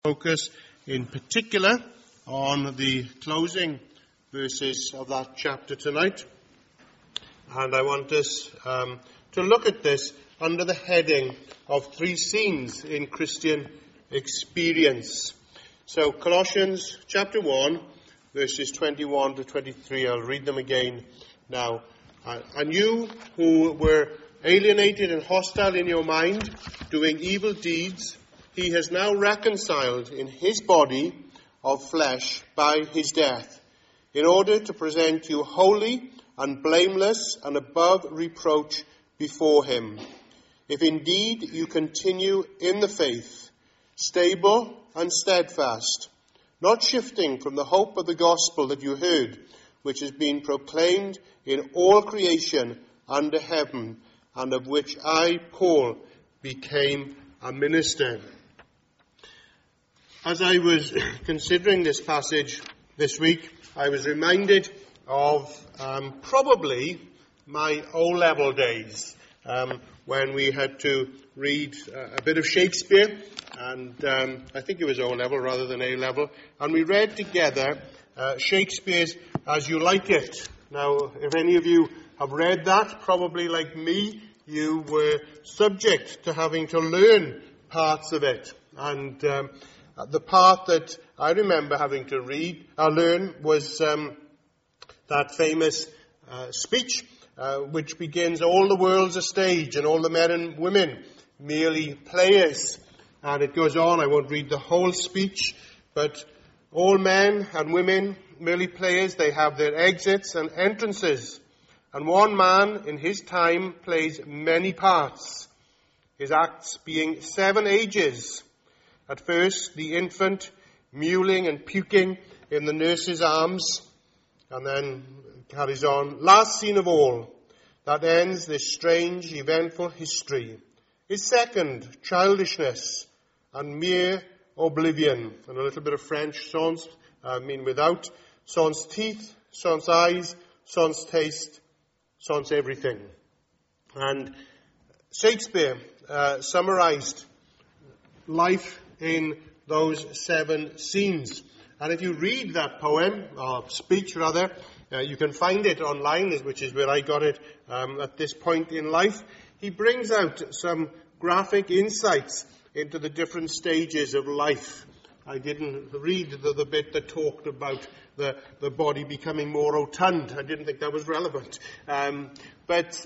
Focus in particular on the closing verses of that chapter tonight. And I want us to look at this under the heading of three scenes in Christian experience. So Colossians chapter 1, verses 21 to 23. I'll read them again now. And you who were alienated and hostile in your mind, doing evil deeds, he has now reconciled in his body of flesh by his death, in order to present you holy and blameless and above reproach before him. If indeed you continue in the faith, stable and steadfast, not shifting from the hope of the gospel that you heard, which has been proclaimed in all creation under heaven, and of which I, Paul, became a minister. As I was considering this passage this week, I was reminded of probably my O-level days, when we had to read a bit of Shakespeare, and I think it was O-level rather than A-level, and we read together Shakespeare's As You Like It. Now, if any of you have read that, probably like me, you were subject to having to learn parts of it. And the part that I remember having to learn was that famous speech, which begins, all the world's a stage and all the men and women merely players. And it goes on, I won't read the whole speech, but all men and women merely players, they have their exits and entrances. And one man in his time plays many parts, his acts being 7 ages. At first, the infant, mewling and puking in the nurse's arms, and then carries on. Last scene of all, that ends this strange, eventful history, is second, childishness and mere oblivion. And a little bit of French, sans, without, sans teeth, sans eyes, sans taste, sans everything. And Shakespeare summarized life in those 7 scenes. And if you read that poem, or speech rather, you can find it online, which is where I got it at this point in life. He brings out some graphic insights into the different stages of life. I didn't read the bit that talked about the body becoming more rotund. I didn't think that was relevant. But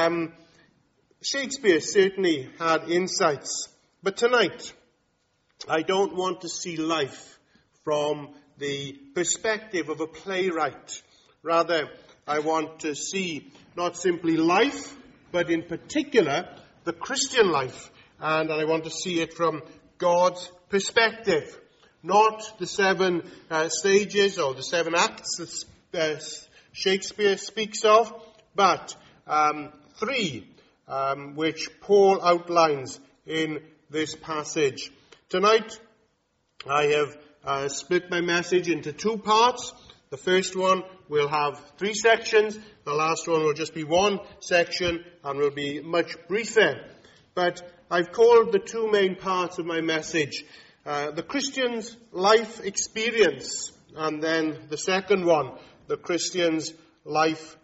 Shakespeare certainly had insights. But tonight, I don't want to see life from the perspective of a playwright. Rather, I want to see not simply life, but in particular, the Christian life. And I want to see it from God's perspective. Not the 7 stages or the 7 acts that Shakespeare speaks of, but 3, which Paul outlines in this passage. Tonight, I have split my message into 2 parts. The first one will have 3 sections. The last one will just be 1 section and will be much briefer. But I've called the 2 main parts of my message the Christian's life experience, and then the second one, the Christian's life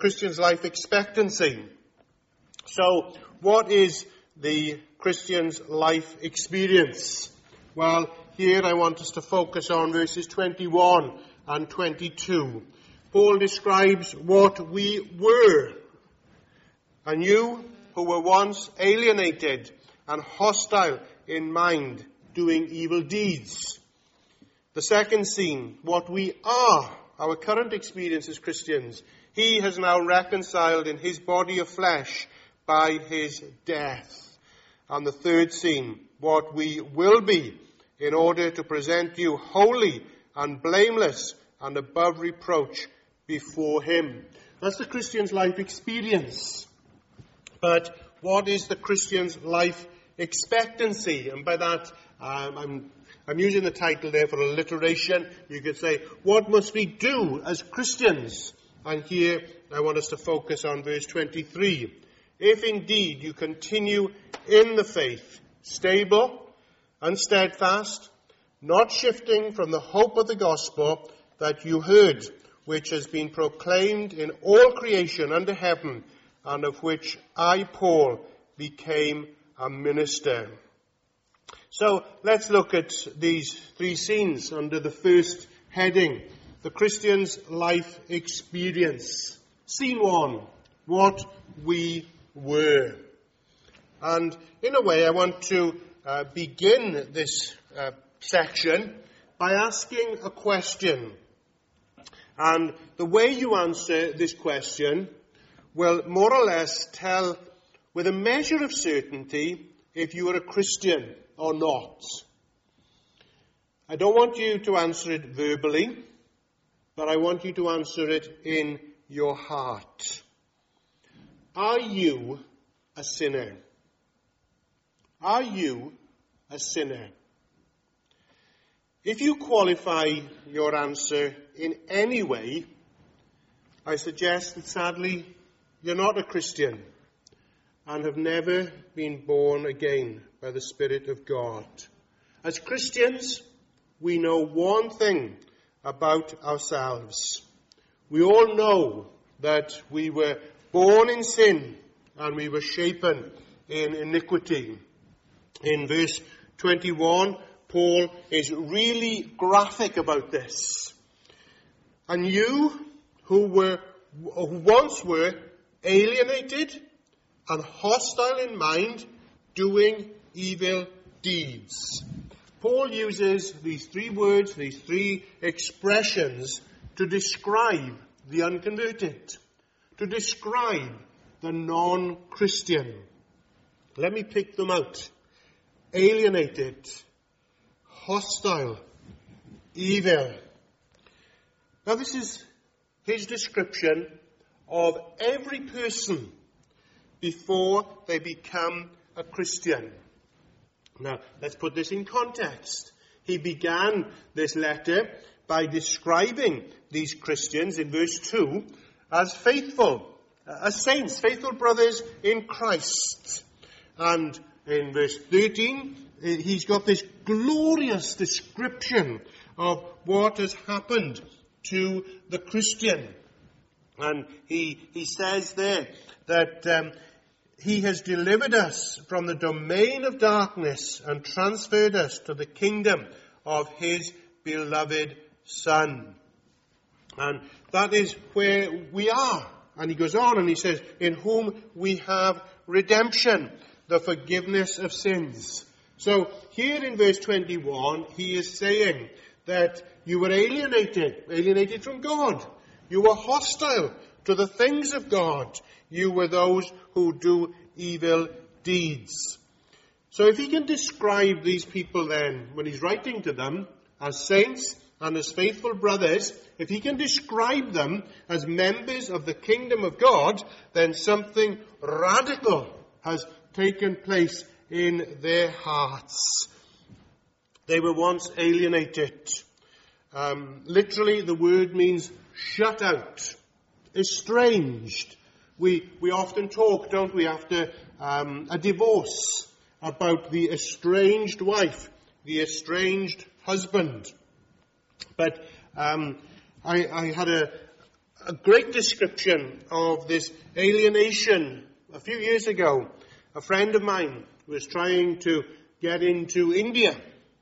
expectancy. So, what is the Christian's life experience? Well, here I want us to focus on verses 21 and 22. Paul describes what we were. And you who were once alienated and hostile in mind, doing evil deeds. The second scene, what we are, our current experience as Christians. He has now reconciled in his body of flesh by his death. And the third scene, what we will be, in order to present you holy and blameless and above reproach before him. That's the Christian's life experience. But what is the Christian's life expectancy? And by that, I'm using the title there for alliteration. You could say, what must we do as Christians? And here I want us to focus on verse 23. If indeed you continue in the faith, stable and steadfast, not shifting from the hope of the gospel that you heard, which has been proclaimed in all creation under heaven, and of which I, Paul, became a minister. So let's look at these three scenes under the first heading, the Christian's life experience. Scene 1, what we were. And in a way, I want to begin this section by asking a question. And the way you answer this question will more or less tell with a measure of certainty if you are a Christian or not. I don't want you to answer it verbally, but I want you to answer it in your heart. Are you a sinner? Are you a sinner? If you qualify your answer in any way, I suggest that sadly you're not a Christian and have never been born again by the Spirit of God. As Christians, we know one thing about ourselves. We all know that we were born in sin and we were shapen in iniquity. In verse 21, Paul is really graphic about this. And you who once were alienated and hostile in mind, doing evil deeds. Paul uses these three words, these three expressions to describe the unconverted, to describe the non-Christian. Let me pick them out. Alienated, hostile, evil. Now this is his description of every person before they become a Christian. Now, let's put this in context. He began this letter by describing these Christians in verse 2 as faithful, as saints, faithful brothers in Christ. And in verse 13, he's got this glorious description of what has happened to the Christian. And he says there that he has delivered us from the domain of darkness and transferred us to the kingdom of his beloved Son. And that is where we are. And he goes on and he says, in whom we have redemption, the forgiveness of sins. So here in verse 21, he is saying that you were alienated from God. You were hostile to the things of God. You were those who do evil deeds. So if he can describe these people then, when he's writing to them, as saints and as faithful brothers, if he can describe them as members of the kingdom of God, then something radical has taken place in their hearts. They were once alienated. Literally, the word means shut out, estranged. We often talk, don't we, after a divorce, about the estranged wife, the estranged husband. But I had a great description of this alienation a few years ago. A friend of mine was trying to get into India.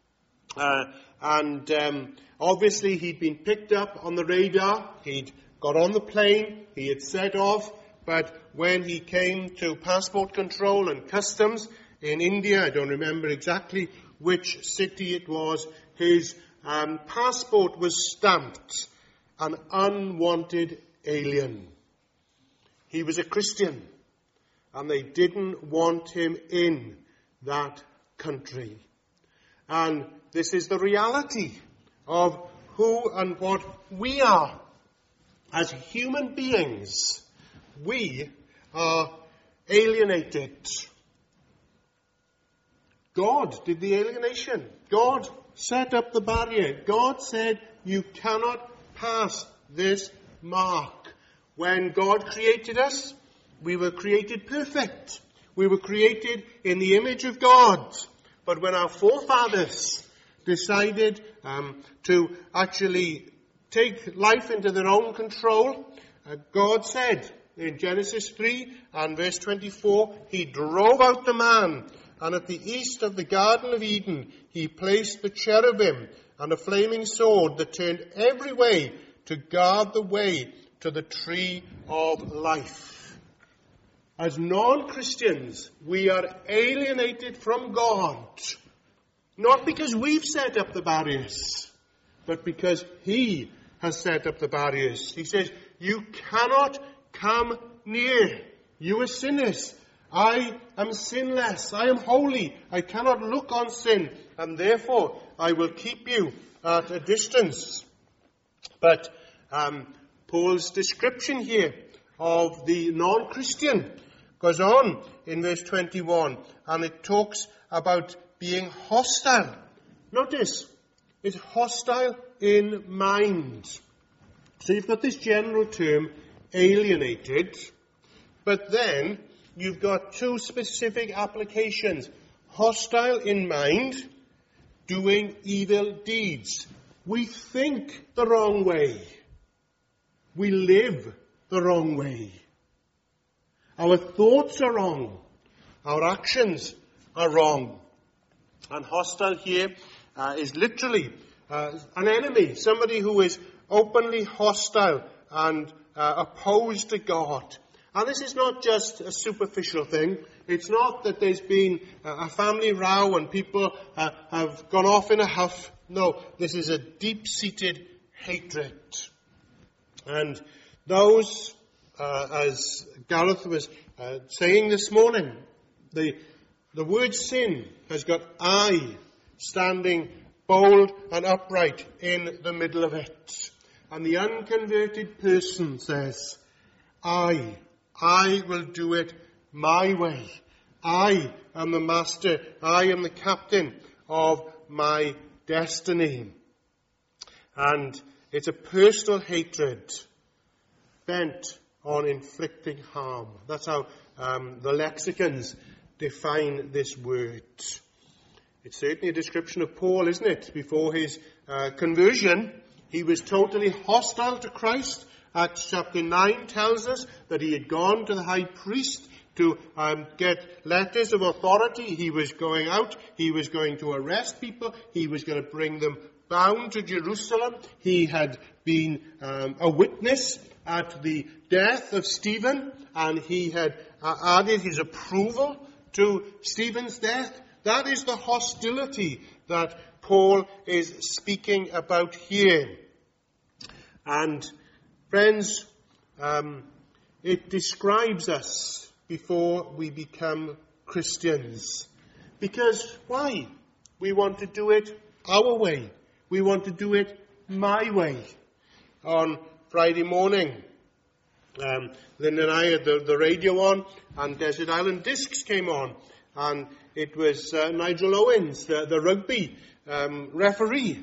Obviously he'd been picked up on the radar. He'd got on the plane. He had set off. But when he came to passport control and customs in India, I don't remember exactly which city it was, his passport was stamped an unwanted alien. He was a Christian, and they didn't want him in that country. And this is the reality of who and what we are. As human beings, we are alienated. God did the alienation. God set up the barrier. God said, you cannot pass this mark. When God created us, we were created perfect. We were created in the image of God. But when our forefathers decided to actually take life into their own control, God said in Genesis 3 and verse 24, He drove out the man, and at the east of the Garden of Eden He placed the cherubim and a flaming sword that turned every way to guard the way to the tree of life. As non-Christians, we are alienated from God, not because we've set up the barriers, but because He has set up the barriers. He says, you cannot come near. You are sinners. I am sinless. I am holy. I cannot look on sin, and therefore I will keep you at a distance. But Paul's description here of the non-Christian goes on in verse 21, and it talks about being hostile. Notice, it's hostile in mind. So you've got this general term, alienated, but then you've got two specific applications. Hostile in mind, doing evil deeds. We think the wrong way. We live the wrong way. Our thoughts are wrong. Our actions are wrong. And hostile here is literally an enemy, somebody who is openly hostile and opposed to God. And this is not just a superficial thing. It's not that there's been a family row and people have gone off in a huff. No, this is a deep-seated hatred. And those, as Gareth was saying this morning, the word sin has got I standing bold and upright in the middle of it. And the unconverted person says, I will do it my way. I am the master. I am the captain of my destiny. And it's a personal hatred bent on inflicting harm. That's how the lexicons define this word. It's certainly a description of Paul, isn't it? Before his conversion, he was totally hostile to Christ. Acts chapter 9 tells us that he had gone to the high priest to get letters of authority. He was going out. He was going to arrest people. He was going to bring them bound to Jerusalem. He had been a witness at the death of Stephen, and he had added his approval to Stephen's death. That is the hostility that Paul is speaking about here. And friends, it describes us before we become Christians. Because why? We want to do it our way. We want to do it my way. On Friday morning, Linda and I had the radio on, and Desert Island Discs came on, and it was Nigel Owens, the rugby referee,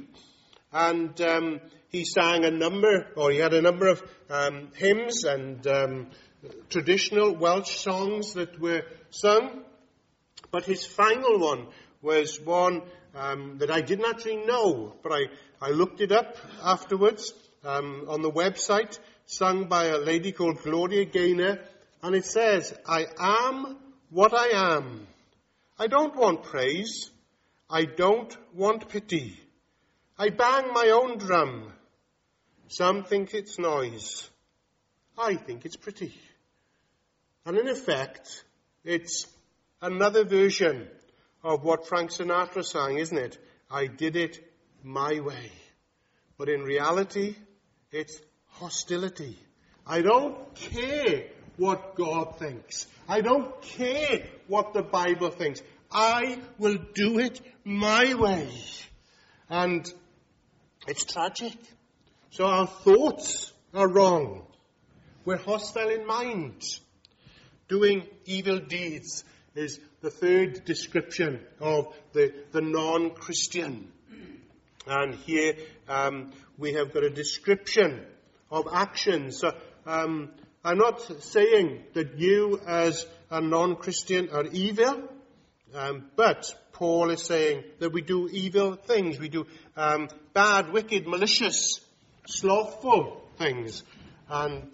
and he sang he had a number of hymns and traditional Welsh songs that were sung, but his final one was one that I didn't actually know, but I looked it up afterwards on the website, sung by a lady called Gloria Gaynor, and it says, I am what I am. I don't want praise. I don't want pity. I bang my own drum. Some think it's noise. I think it's pretty. And in effect, it's another version of what Frank Sinatra sang, isn't it? I did it my way. But in reality, it's hostility. I don't care what God thinks. I don't care what the Bible thinks. I will do it my way. And it's tragic. So our thoughts are wrong. We're hostile in mind. Doing evil deeds is the third description of the non-Christian. And here we have got a description of actions. So, I'm not saying that you as a non-Christian are evil, but Paul is saying that we do evil things. We do bad, wicked, malicious, slothful things. And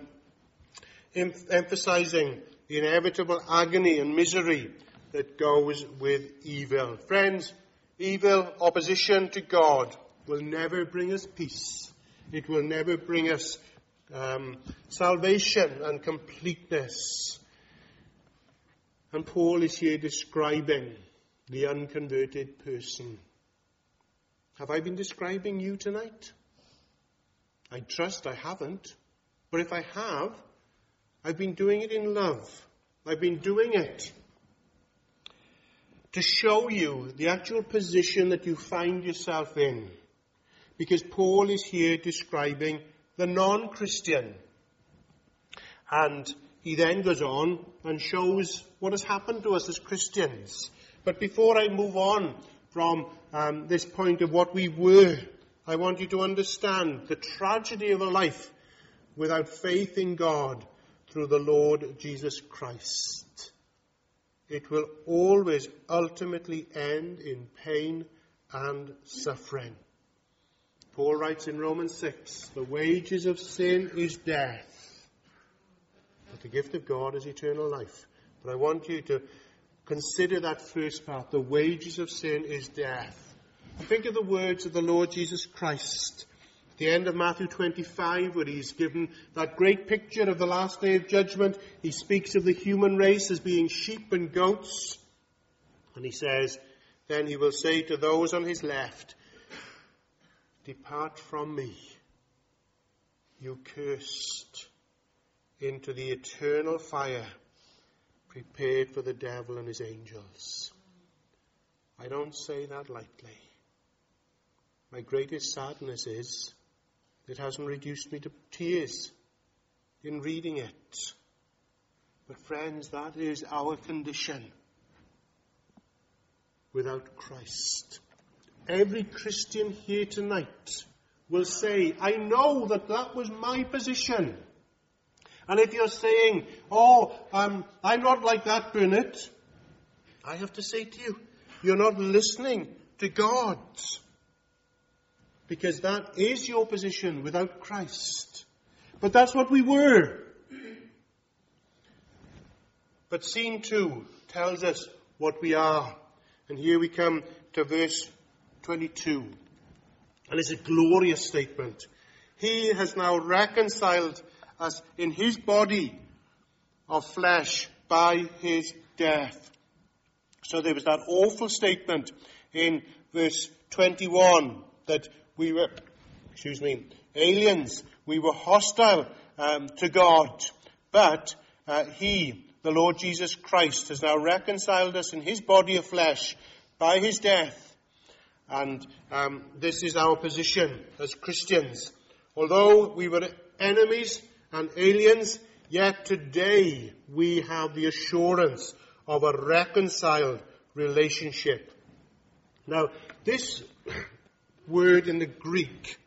emphasizing the inevitable agony and misery that goes with evil. Friends, evil opposition to God will never bring us peace. It will never bring us salvation and completeness. And Paul is here describing the unconverted person. Have I been describing you tonight? I trust I haven't. But if I have, I've been doing it in love. I've been doing it to show you the actual position that you find yourself in. Because Paul is here describing the non-Christian. And he then goes on and shows what has happened to us as Christians. But before I move on from this point of what we were, I want you to understand the tragedy of a life without faith in God through the Lord Jesus Christ. It will always ultimately end in pain and suffering. Paul writes in Romans 6, the wages of sin is death, but the gift of God is eternal life. But I want you to consider that first part. The wages of sin is death. And think of the words of the Lord Jesus Christ at the end of Matthew 25, where he's given that great picture of the last day of judgment. He speaks of the human race as being sheep and goats. And he says, then he will say to those on his left, depart from me, you cursed, into the eternal fire prepared for the devil and his angels. I don't say that lightly. My greatest sadness is it hasn't reduced me to tears in reading it. But friends, that is our condition without Christ. Every Christian here tonight will say, I know that that was my position. And if you're saying, I'm not like that, Bernard, I have to say to you, you're not listening to God. Because that is your position without Christ. But that's what we were. But scene 2 tells us what we are. And here we come to verse 22. And it's a glorious statement. He has now reconciled us in his body of flesh by his death. So there was that awful statement in verse 21 that we were, aliens. We were hostile to God. But he, the Lord Jesus Christ, has now reconciled us in his body of flesh by his death. And this is our position as Christians. Although we were enemies and aliens, yet today we have the assurance of a reconciled relationship. Now, this word in the Greek,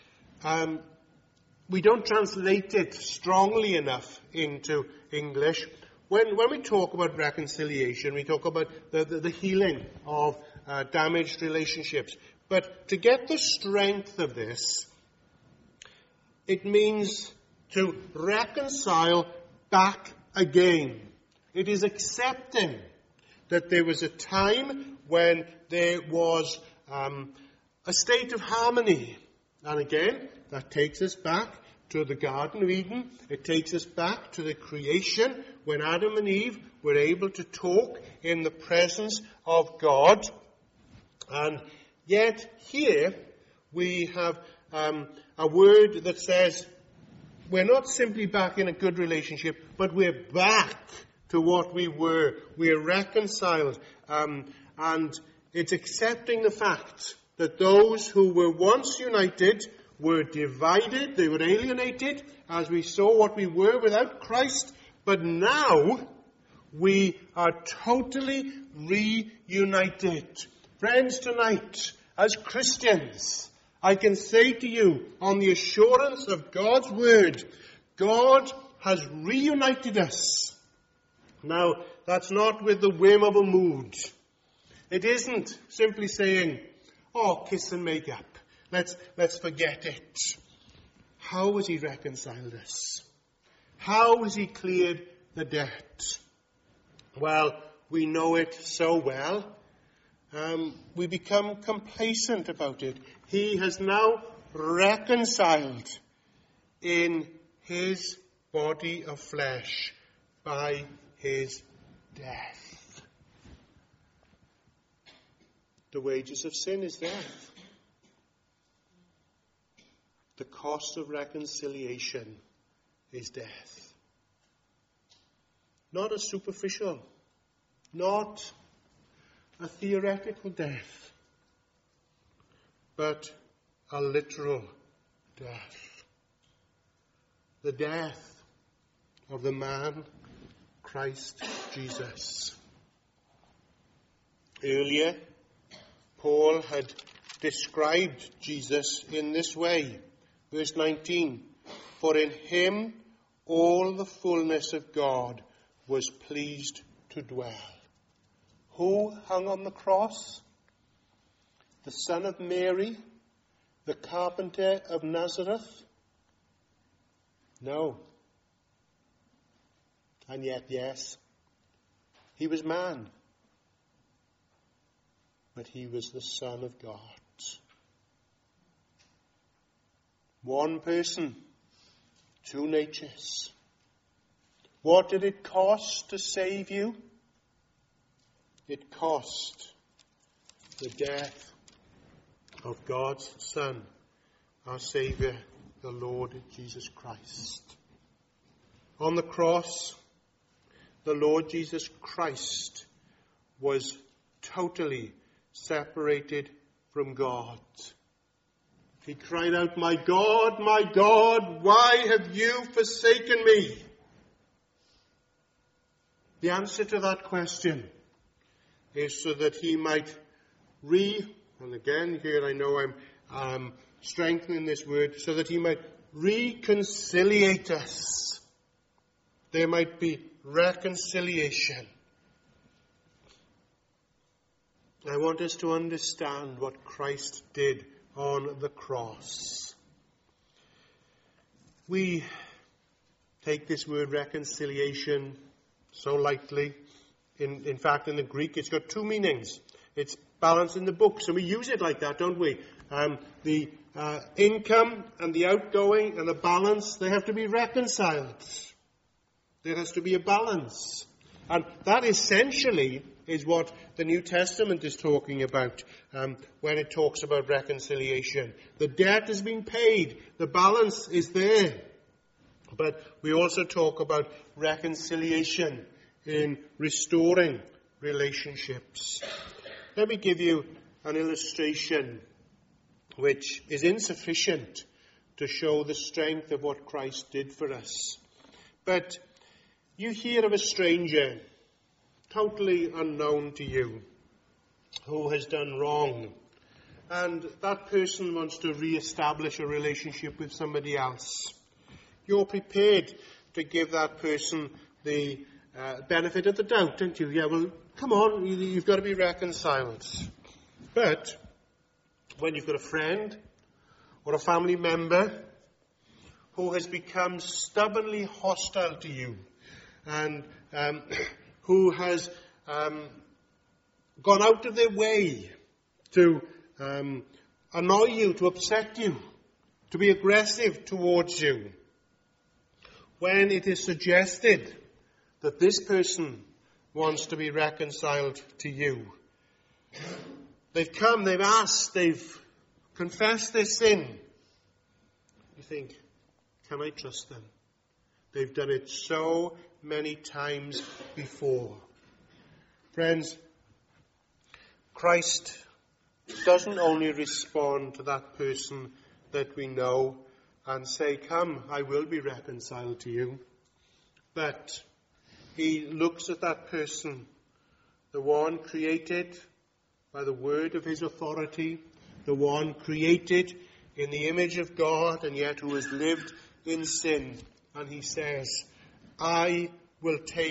we don't translate it strongly enough into English. When we talk about reconciliation, we talk about the healing of damaged relationships. But to get the strength of this, it means to reconcile back again. It is accepting that there was a time when there was a state of harmony. And again, that takes us back to the Garden of Eden. It takes us back to the creation when Adam and Eve were able to talk in the presence of God. And yet here we have a word that says we're not simply back in a good relationship, but we're back to what we were. We're reconciled. And it's accepting the fact that those who were once united were divided, they were alienated, as we saw what we were without Christ. But now we are totally reunited. Friends, tonight, as Christians, I can say to you, on the assurance of God's word, God has reunited us. Now, that's not with the whim of a mood. It isn't simply saying, oh, kiss and make up. Let's forget it. How has he reconciled us? How has he cleared the debt? Well, we know it so well. We become complacent about it. He has now reconciled in his body of flesh by his death. The wages of sin is death. The cost of reconciliation is death. Not a superficial, not a theoretical death, but a literal death. The death of the man, Christ Jesus. Earlier, Paul had described Jesus in this way. Verse 19, for in him all the fullness of God was pleased to dwell. Who hung on the cross? The son of Mary, the carpenter of Nazareth? No. And yet, yes, he was man. But he was the Son of God. One person, two natures. What did it cost to save you? It cost the death of God's Son, our Saviour, the Lord Jesus Christ. On the cross, the Lord Jesus Christ was totally separated from God. He cried out, my God, why have you forsaken me? The answer to that question is so that he might and again here I know I'm strengthening this word, so that he might reconciliate us. There might be reconciliation. I want us to understand what Christ did on the cross. We take this word reconciliation so lightly. In fact, in the Greek, it's got two meanings. It's balance in the books, and we use it like that, don't we? The income and the outgoing and the balance, they have to be reconciled. There has to be a balance. And that essentially is what the New Testament is talking about when it talks about reconciliation. The debt has been paid. The balance is there. But we also talk about reconciliation in restoring relationships. Let me give you an illustration which is insufficient to show the strength of what Christ did for us. But you hear of a stranger, totally unknown to you, who has done wrong. And that person wants to re-establish a relationship with somebody else. You're prepared to give that person the benefit of the doubt, aren't you? Yeah, well, come on, you've got to be reconciled. But when you've got a friend or a family member who has become stubbornly hostile to you, and who has gone out of their way to annoy you, to upset you, to be aggressive towards you, when it is suggested that this person wants to be reconciled to you, they've come, they've asked, they've confessed their sin, you think, can I trust them? They've done it so many times before. Friends, Christ doesn't only respond to that person that we know and say, come, I will be reconciled to you. But he looks at that person, the one created by the word of his authority, the one created in the image of God and yet who has lived in sin. And he says, I will take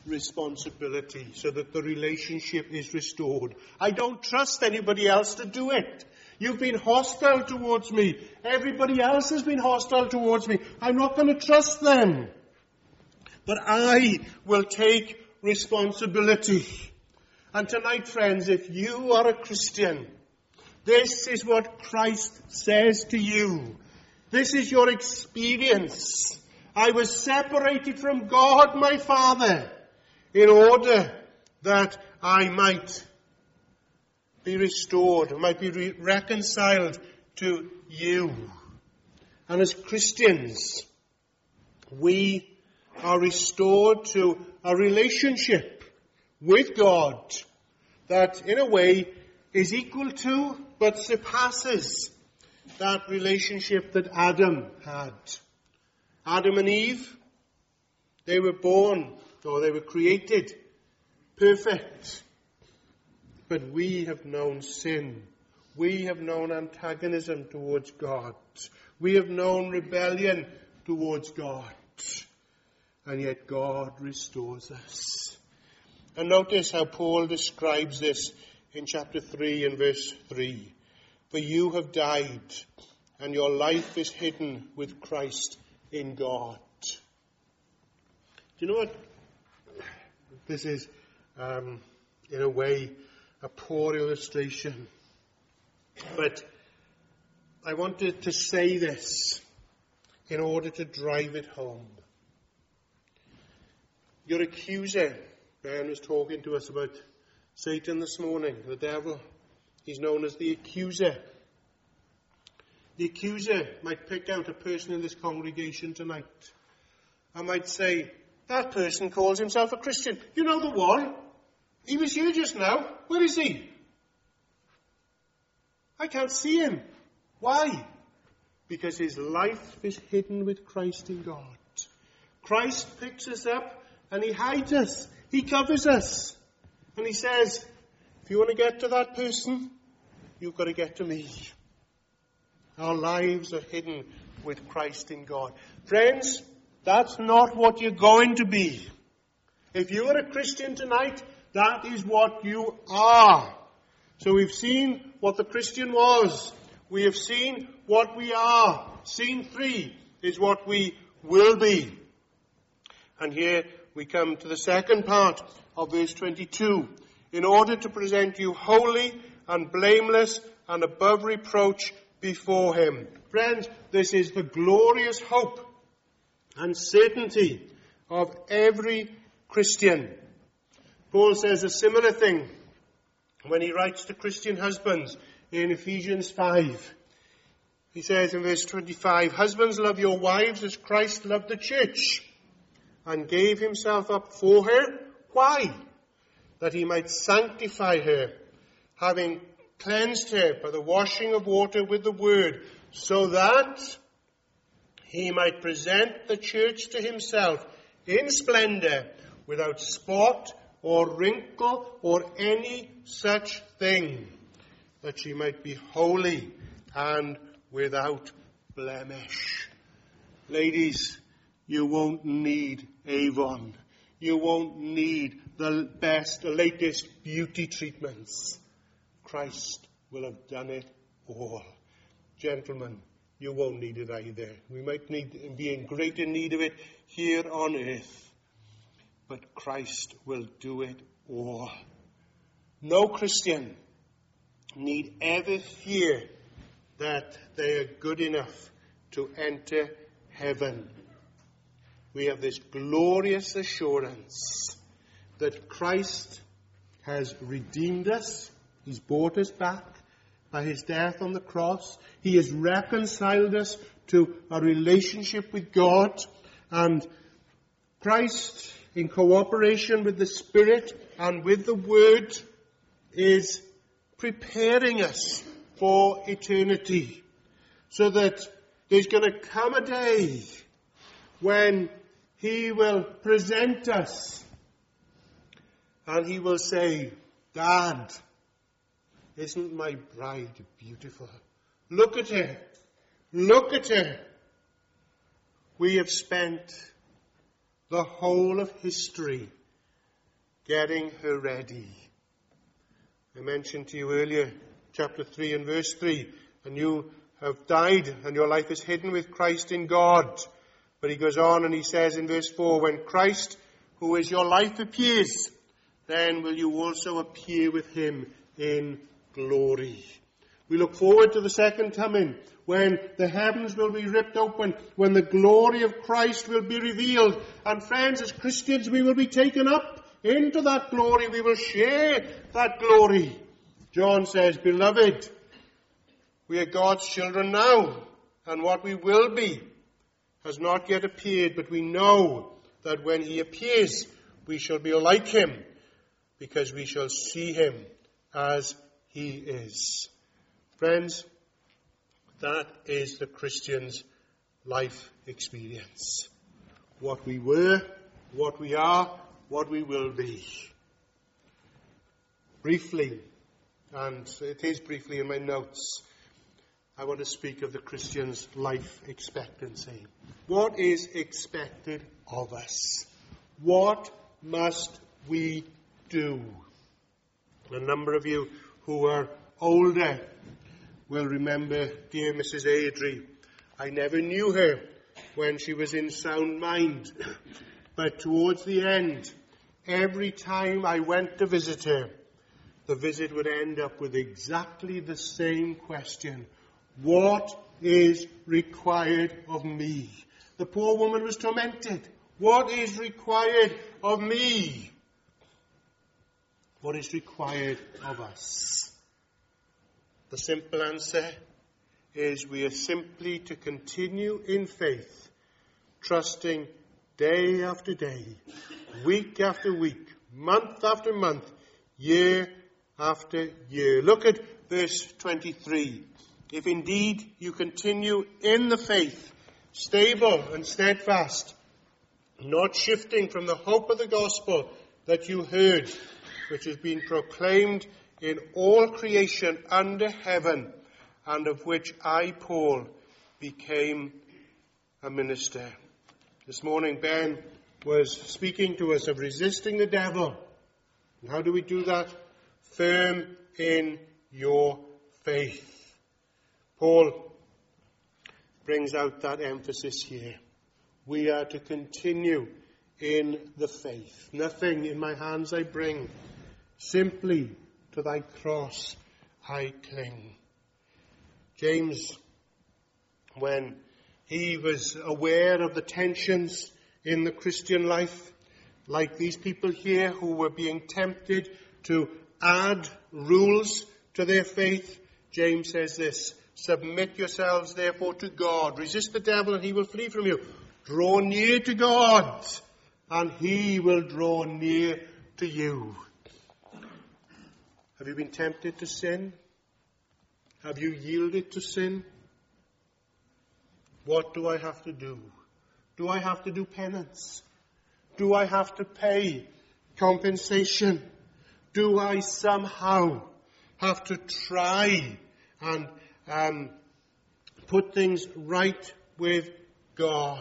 responsibility so that the relationship is restored. I don't trust anybody else to do it. You've been hostile towards me. Everybody else has been hostile towards me. I'm not going to trust them. But I will take responsibility. And tonight, friends, if you are a Christian, this is what Christ says to you. This is your experience. I was separated from God, my Father, in order that I might be restored, might be reconciled to you. And as Christians, we are restored to a relationship with God that, in a way, is equal to, but surpasses, that relationship that Adam had. Adam and Eve, they were born, or they were created, perfect. But we have known sin. We have known antagonism towards God. We have known rebellion towards God. And yet God restores us. And notice how Paul describes this in chapter 3 and verse 3. For you have died, and your life is hidden with Christ in God. Do you know what? This is, in a way, a poor illustration. But I wanted to say this in order to drive it home. Your accuser, Ben was talking to us about Satan this morning, the devil. He's known as the accuser. The accuser might pick out a person in this congregation tonight. I might say, that person calls himself a Christian. You know the one? He was here just now. Where is he? I can't see him. Why? Because his life is hidden with Christ in God. Christ picks us up and he hides us. He covers us. And he says, if you want to get to that person, you've got to get to me. Our lives are hidden with Christ in God. Friends, that's not what you're going to be. If you are a Christian tonight, that is what you are. So we've seen what the Christian was. We have seen what we are. Scene 3 is what we will be. And here we come to the second part of verse 22. In order to present you holy and blameless and above reproach before him. Friends, this is the glorious hope and certainty of every Christian. Paul says a similar thing when he writes to Christian husbands in Ephesians 5. He says in verse 25, husbands, love your wives as Christ loved the church and gave himself up for her. Why? That he might sanctify her, having cleansed her by the washing of water with the word, so that he might present the church to himself in splendor, without spot or wrinkle or any such thing, that she might be holy and without blemish. Ladies, you won't need Avon. You won't need the best, the latest beauty treatments. Christ will have done it all. Gentlemen, you won't need it either. We might be in greater need of it here on earth. But Christ will do it all. No Christian need ever fear that they are good enough to enter heaven. We have this glorious assurance that Christ has redeemed us. He's bought us back by his death on the cross. He has reconciled us to a relationship with God. And Christ, in cooperation with the Spirit and with the Word, is preparing us for eternity. So that there's going to come a day when he will present us and he will say, Dad, isn't my bride beautiful? Look at her. Look at her. We have spent the whole of history getting her ready. I mentioned to you earlier, chapter 3 and verse 3, and you have died and your life is hidden with Christ in God. But he goes on and he says in verse 4, when Christ, who is your life, appears, then will you also appear with him in glory. We look forward to the second coming, when the heavens will be ripped open, when the glory of Christ will be revealed. And friends, as Christians, we will be taken up into that glory. We will share that glory. John says, beloved, we are God's children now, and what we will be has not yet appeared, but we know that when he appears, we shall be like him, because we shall see him as he is. Friends, that is the Christian's life experience. What we were, what we are, what we will be. Briefly, and it is briefly in my notes, I want to speak of the Christian's life expectancy. What is expected of us? What must we do? A number of you who are older will remember dear Mrs. Adri. I never knew her when she was in sound mind, but towards the end, every time I went to visit her, the visit would end up with exactly the same question. What is required of me? The poor woman was tormented. What is required of me? What is required of us? The simple answer is we are simply to continue in faith, trusting day after day, week after week, month after month, year after year. Look at verse 23. If indeed you continue in the faith, stable and steadfast, not shifting from the hope of the gospel that you heard, which has been proclaimed in all creation under heaven, and of which I, Paul, became a minister. This morning Ben was speaking to us of resisting the devil. And how do we do that? Firm in your faith. Paul brings out that emphasis here. We are to continue in the faith. Nothing in my hands I bring, simply to thy cross I cling. James, when he was aware of the tensions in the Christian life, like these people here who were being tempted to add rules to their faith, James says this, submit yourselves therefore to God. Resist the devil and he will flee from you. Draw near to God and he will draw near to you. Have you been tempted to sin? Have you yielded to sin? What do I have to do? Do I have to do penance? Do I have to pay compensation? Do I somehow have to try and put things right with God?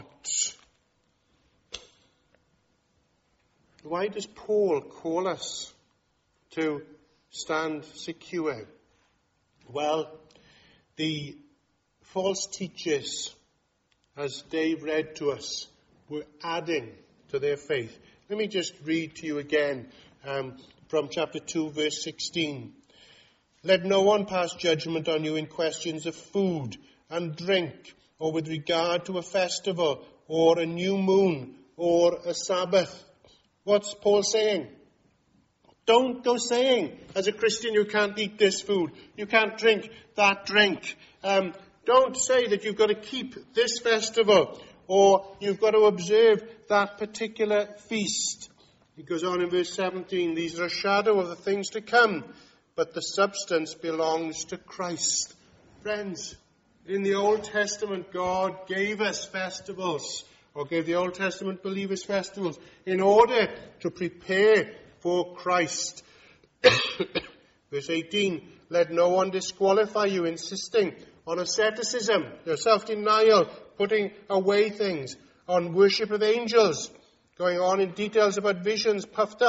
Why does Paul call us to stand secure? Well, the false teachers, as Dave read to us, were adding to their faith. Let me just read to you again from chapter 2, verse 16. Let no one pass judgment on you in questions of food and drink, or with regard to a festival, or a new moon, or a Sabbath. What's Paul saying? Don't go saying, as a Christian, you can't eat this food, you can't drink that drink. Don't say that you've got to keep this festival, or you've got to observe that particular feast. He goes on in verse 17, these are a shadow of the things to come, but the substance belongs to Christ. Friends, in the Old Testament, God gave us festivals, or gave the Old Testament believers festivals, in order to prepare for Christ. Verse 18, let no one disqualify you, insisting on asceticism, self-denial, putting away things, on worship of angels, going on in details about visions, puffed up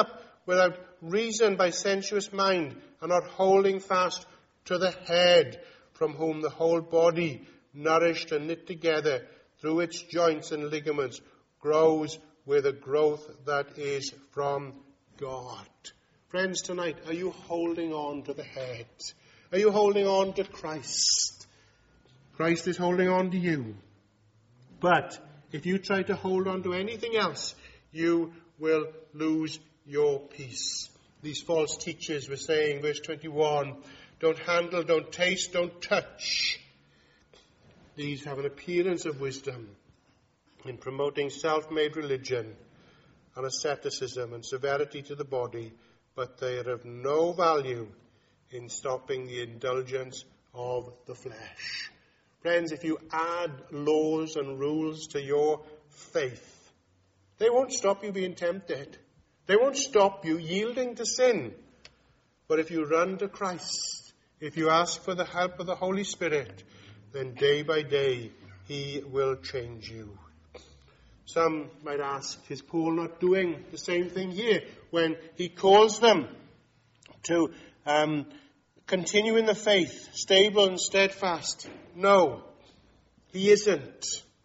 without reason by sensuous mind, and not holding fast to the head, from whom the whole body, nourished and knit together through its joints and ligaments, grows with a growth that is from God. Friends, tonight, are you holding on to the head? Are you holding on to Christ? Christ is holding on to you. But if you try to hold on to anything else, you will lose your peace. These false teachers were saying, verse 21, don't handle, don't taste, don't touch. These have an appearance of wisdom in promoting self-made religion and asceticism and severity to the body, but they are of no value in stopping the indulgence of the flesh. Friends, if you add laws and rules to your faith, they won't stop you being tempted. They won't stop you yielding to sin. But if you run to Christ, if you ask for the help of the Holy Spirit, then day by day he will change you. Some might ask, is Paul not doing the same thing here when he calls them to continue in the faith, stable and steadfast? No, he isn't.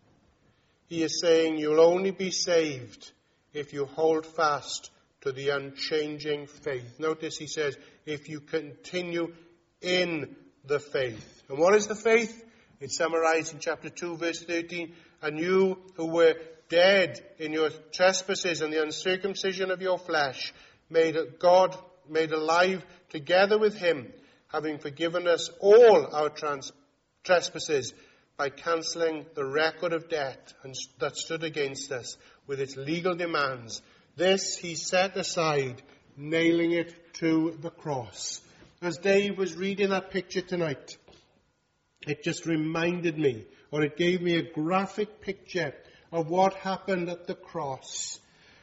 He is saying you'll only be saved if you hold fast to the unchanging faith. Notice he says, if you continue in the faith. And what is the faith? It's summarized in chapter 2, verse 13. And you who were dead in your trespasses and the uncircumcision of your flesh, God made alive together with him, having forgiven us all our trespasses by cancelling the record of debt that stood against us with its legal demands. This he set aside, nailing it to the cross. As Dave was reading that picture tonight, it just reminded me, or it gave me a graphic picture of what happened at the cross.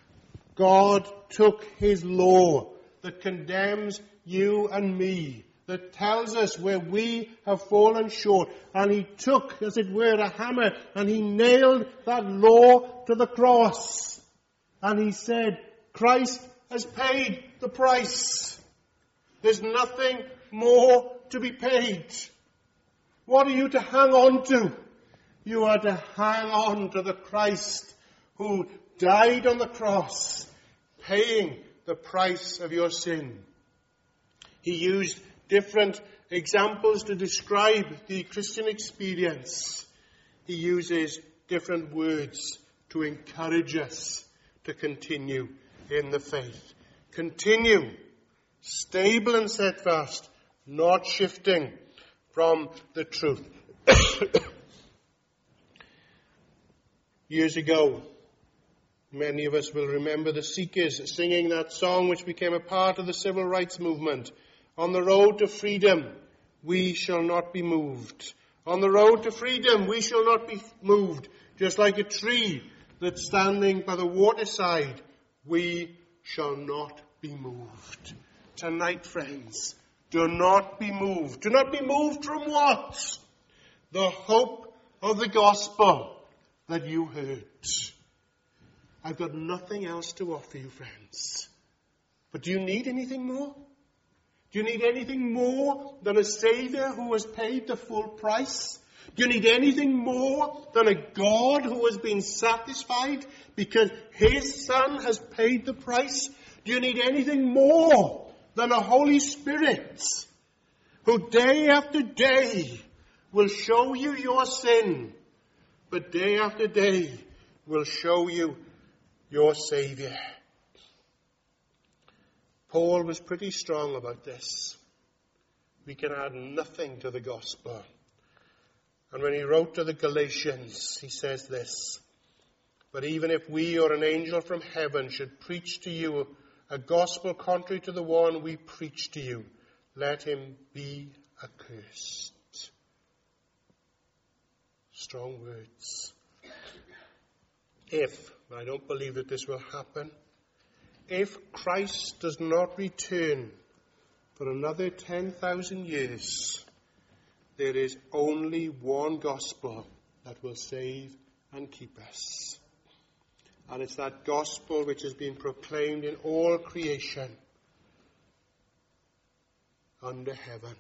God took his law that condemns you and me, that tells us where we have fallen short, and he took, as it were, a hammer, and he nailed that law to the cross. And he said, Christ has paid the price. There's nothing more to be paid. What are you to hang on to? You are to hang on to the Christ who died on the cross, paying the price of your sin. He used different examples to describe the Christian experience. He uses different words to encourage us to continue in the faith. Continue, stable and steadfast, not shifting from the truth. Years ago, many of us will remember the Seekers singing that song which became a part of the civil rights movement. On the road to freedom, we shall not be moved. On the road to freedom, we shall not be moved. Just like a tree that's standing by the waterside, we shall not be moved. Tonight, friends, do not be moved. Do not be moved from what? The hope of the gospel that you heard. I've got nothing else to offer you, friends. But do you need anything more? Do you need anything more than a Savior who has paid the full price? Do you need anything more than a God who has been satisfied because his Son has paid the price? Do you need anything more than a Holy Spirit who day after day will show you your sin, but day after day will show you your Savior? Paul was pretty strong about this. We can add nothing to the gospel. And when he wrote to the Galatians, he says this, but even if we or an angel from heaven should preach to you a gospel contrary to the one we preach to you, let him be accursed. Strong words. If, I don't believe that this will happen, if Christ does not return for another 10,000 years, there is only one gospel that will save and keep us. And it's that gospel which has been proclaimed in all creation under heaven.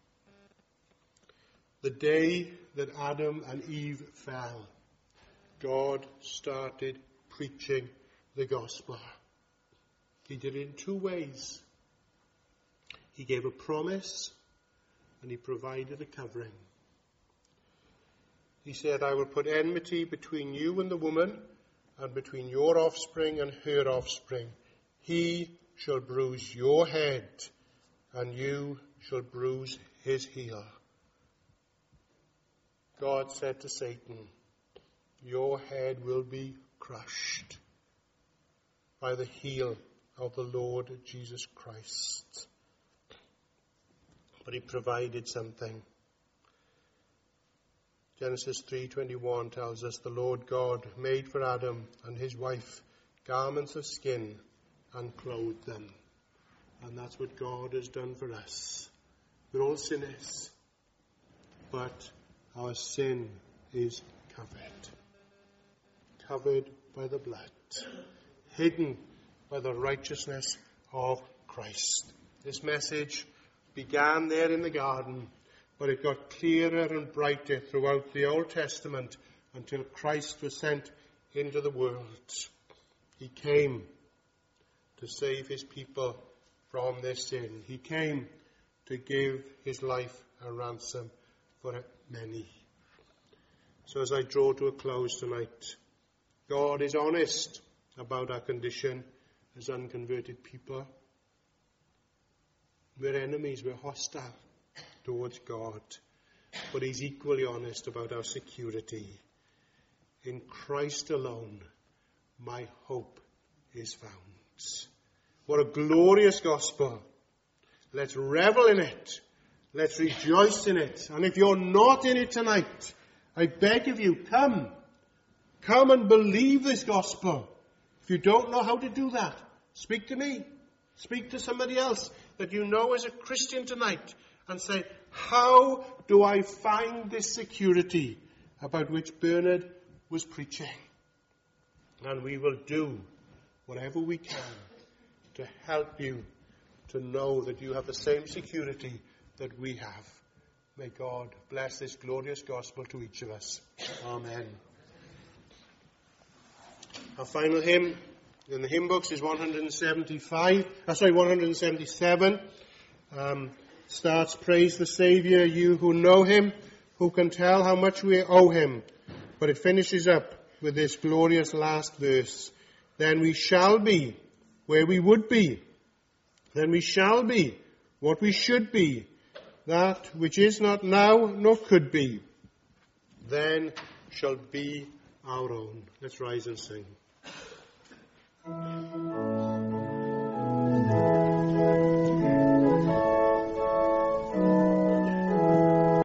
The day that Adam and Eve fell, God started preaching the gospel. He did it in two ways. He gave a promise and he provided a covering. He said, I will put enmity between you and the woman, and between your offspring and her offspring. He shall bruise your head, and you shall bruise his heel. God said to Satan, your head will be crushed by the heel of the Lord Jesus Christ. But he provided something. Genesis 3:21 tells us the Lord God made for Adam and his wife garments of skin and clothed them. And that's what God has done for us. We're all sinners, but our sin is covered by the blood, hidden by the righteousness of Christ. This message began there in the garden, but it got clearer and brighter throughout the Old Testament until Christ was sent into the world. He came to save his people from their sin. He came to give his life a ransom for many. So as I draw to a close tonight, God is honest about our condition as unconverted people. We're enemies, we're hostile towards God, but he's equally honest about our security. In Christ alone, my hope is found. What a glorious gospel. Let's revel in it. Let's rejoice in it. And if you're not in it tonight, I beg of you, come and believe this gospel. If you don't know how to do that, speak to me. Speak to somebody else that you know as a Christian tonight and say, how do I find this security about which Bernard was preaching? And we will do whatever we can to help you to know that you have the same security that we have. May God bless this glorious gospel to each of us. Amen. Our final hymn in the hymn books is 177. Starts, praise the Saviour, you who know him, who can tell how much we owe him. But it finishes up with this glorious last verse. Then we shall be where we would be. Then we shall be what we should be. That which is not now nor could be. Then shall be our own. Let's rise and sing.